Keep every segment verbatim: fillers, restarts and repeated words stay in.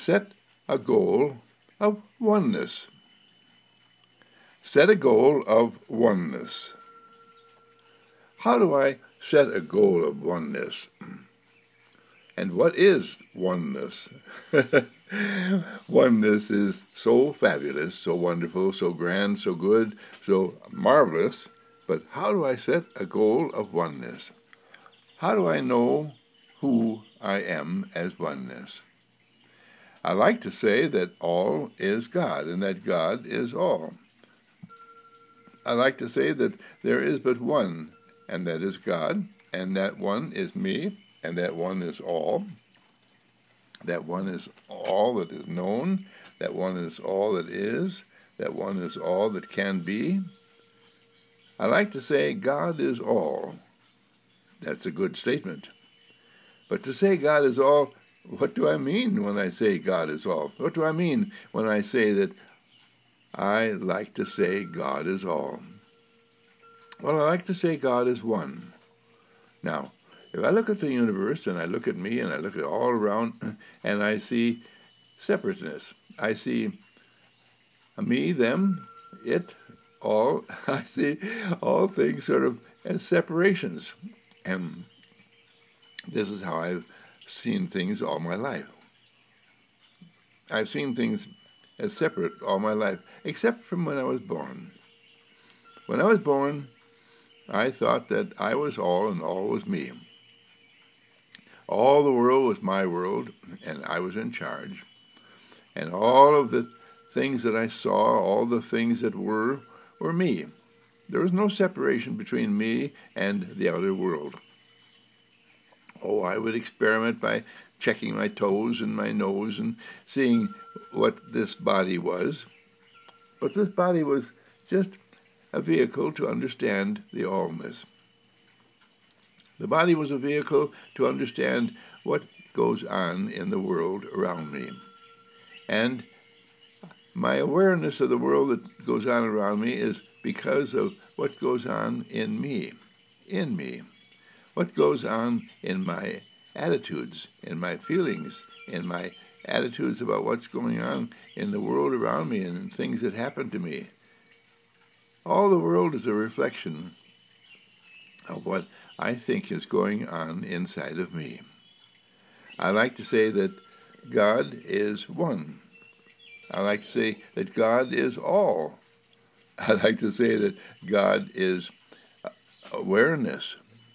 Set a goal of oneness. Set a goal of oneness. How do I set a goal of oneness? And what is oneness? Oneness is so fabulous, so wonderful, so grand, so good, so marvelous. But how do I set a goal of oneness? How do I know who I am as oneness? I like to say that all is God, and that God is all. I like to say that there is but one, and that is God, and that one is me, and that one is all. That one is all that is known, that one is all that is, that one is all that can be. I like to say God is all. That's a good statement. But to say God is all, what do I mean when I say God is all? What do I mean when I say that I like to say God is all? Well, I like to say God is one. Now, if I look at the universe and I look at me and I look at all around and I see separateness, I see me, them, it, all, I see all things sort of as separations. And this is how I've seen things all my life. I've seen things as separate all my life, except from when I was born. When I was born, I thought that I was all and all was me. All the world was my world, and I was in charge. And all of the things that I saw, all the things that were, were me. There was no separation between me and the outer world. Oh, I would experiment by checking my toes and my nose and seeing what this body was. But this body was just a vehicle to understand the allness. The body was a vehicle to understand what goes on in the world around me. And my awareness of the world that goes on around me is because of what goes on in me, in me. What goes on in my attitudes, in my feelings, in my attitudes about what's going on in the world around me and in things that happen to me. All the world is a reflection of what I think is going on inside of me. I like to say that God is one. I like to say that God is all. I like to say that God is awareness,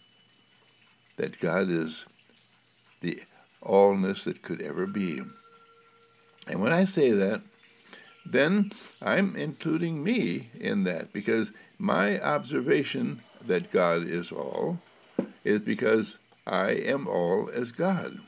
that God is the allness that could ever be. And when I say that, then I'm including me in that, because my observation that God is all is because I am all as God.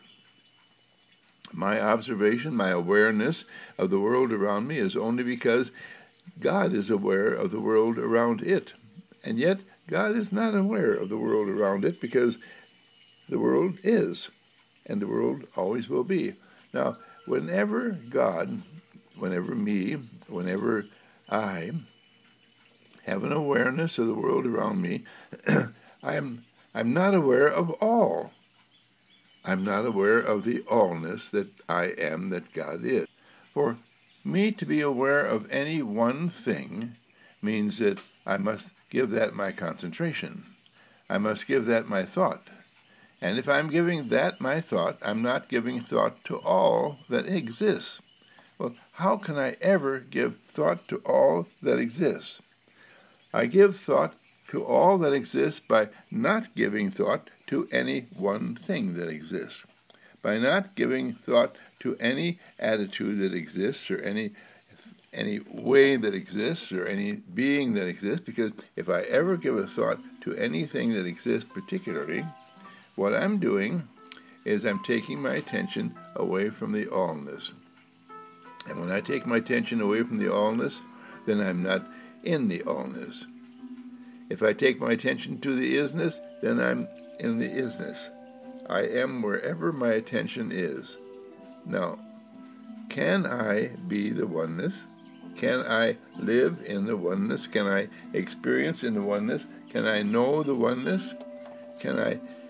My observation, my awareness of the world around me is only because God is aware of the world around it. And yet, God is not aware of the world around it because the world is, and the world always will be. Now, whenever God, whenever me, whenever I have an awareness of the world around me, I'm, I'm not aware of all. I'm not aware of the allness that I am, that God is. For me to be aware of any one thing means that I must give that my concentration. I must give that my thought. And if I'm giving that my thought, I'm not giving thought to all that exists. Well, how can I ever give thought to all that exists? I give thought to all that exists by not giving thought to any one thing that exists, by not giving thought to any attitude that exists or any any way that exists or any being that exists, because if I ever give a thought to anything that exists particularly, what I'm doing is I'm taking my attention away from the allness. And when I take my attention away from the allness, then I'm not in the allness. If I take my attention to the isness, then I'm in the isness. I am wherever my attention is. Now, can I be the oneness? Can I live in the oneness? Can I experience in the oneness? Can I know the oneness? Can I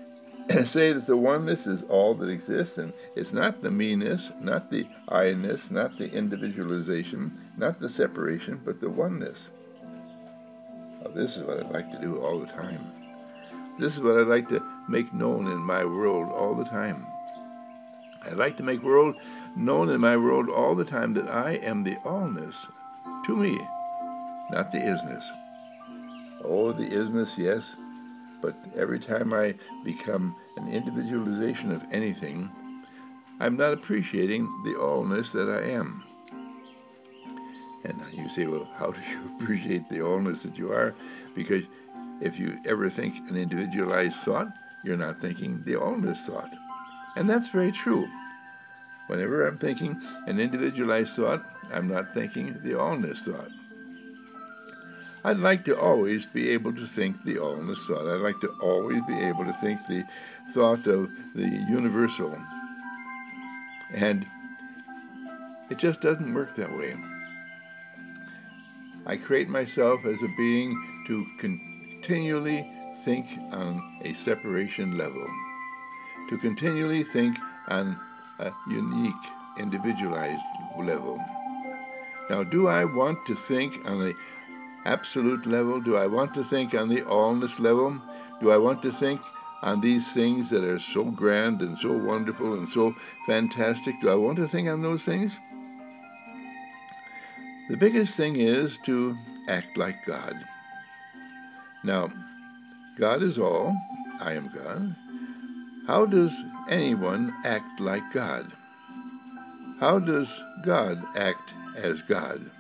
say that the oneness is all that exists, and it's not the me-ness, not the I-ness, not the individualization, not the separation, but the oneness. Now, this is what I'd like to do all the time. This is what I'd like to make known in my world all the time. I'd like to make world known in my world all the time that I am the allness to me, not the isness. Oh, the isness, yes, but every time I become an individualization of anything, I'm not appreciating the allness that I am. And you say, well, how do you appreciate the allness that you are? Because if you ever think an individualized thought, you're not thinking the allness thought. And that's very true. Whenever I'm thinking an individualized thought, I'm not thinking the allness thought. I'd like to always be able to think the allness thought. I'd like to always be able to think the thought of the universal. And it just doesn't work that way. I create myself as a being to continually think on a separation level, to continually think on a unique, individualized level. Now, do I want to think on the absolute level? Do I want to think on the allness level? Do I want to think on these things that are so grand and so wonderful and so fantastic? Do I want to think on those things? The biggest thing is to act like God. Now, God is all. I am God. How does anyone act like God? How does God act as God?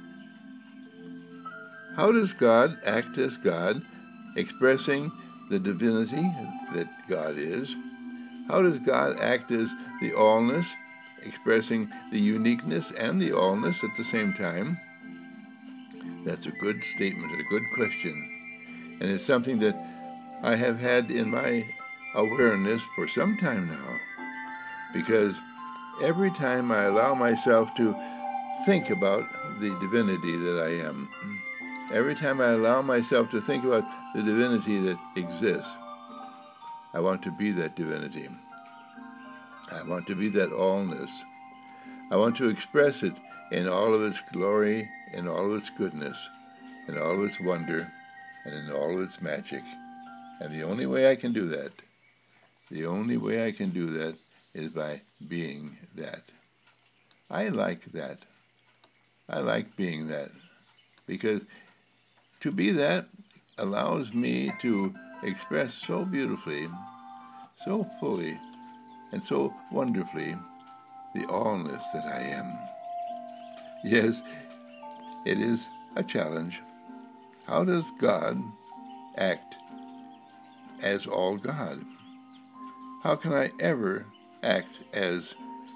How does God act as God, expressing the divinity that God is? How does God act as the allness, expressing the uniqueness and the allness at the same time? That's a good statement, a good question. And it's something that I have had in my awareness for some time now, because every time I allow myself to think about the divinity that I am, every time I allow myself to think about the divinity that exists, I want to be that divinity. I want to be that allness. I want to express it in all of its glory, in all of its goodness, in all of its wonder, and in all of its magic. And the only way I can do that, the only way I can do that is by being that. I like that. I like being that, because to be that allows me to express so beautifully, so fully, and so wonderfully the allness that I am. Yes, it is a challenge. How does God act as all God? How can I ever act as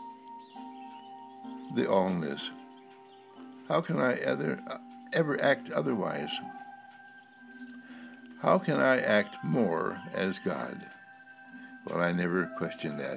the allness? How can I ever, ever act otherwise? How can I act more as God? Well, I never question that.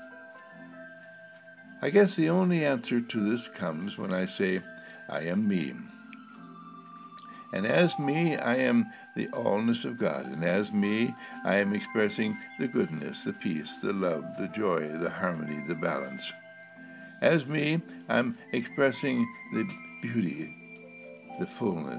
I guess the only answer to this comes when I say, I am me. And as me, I am the allness of God. And as me, I am expressing the goodness, the peace, the love, the joy, the harmony, the balance. As me, I'm expressing the beauty, the fullness.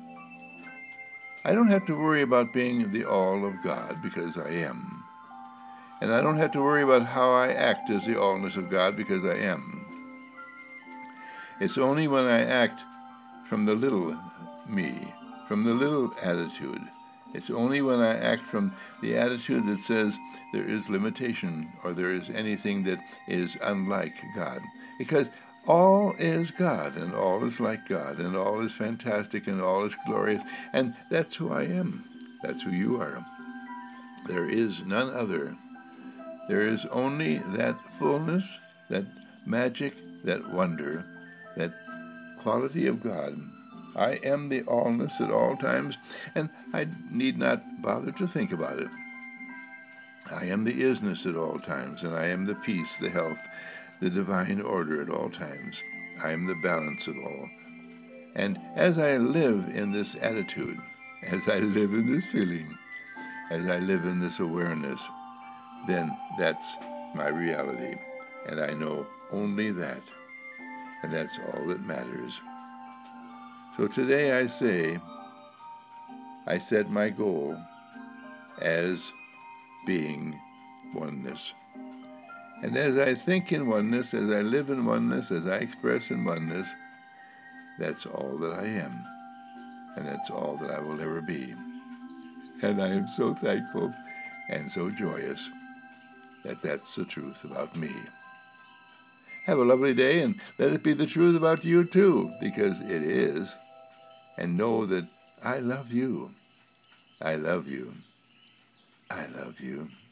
I don't have to worry about being the all of God, because I am. And I don't have to worry about how I act as the allness of God, because I am. It's only when I act from the little me, from the little attitude. It's only when I act from the attitude that says there is limitation, or there is anything that is unlike God. Because all is God, and all is like God, and all is fantastic, and all is glorious, and that's who I am. That's who you are. There is none other. There is only that fullness, that magic, that wonder, that quality of God. I am the allness at all times, and I need not bother to think about it. I am the isness at all times, and I am the peace, the health, the divine order at all times. I am the balance of all. And as I live in this attitude, as I live in this feeling, as I live in this awareness, then that's my reality. And I know only that. And that's all that matters. So today I say, I set my goal as being oneness. And as I think in oneness, as I live in oneness, as I express in oneness, that's all that I am. And that's all that I will ever be. And I am so thankful and so joyous that that's the truth about me. Have a lovely day, and let it be the truth about you too, because it is. And know that I love you. I love you. I love you.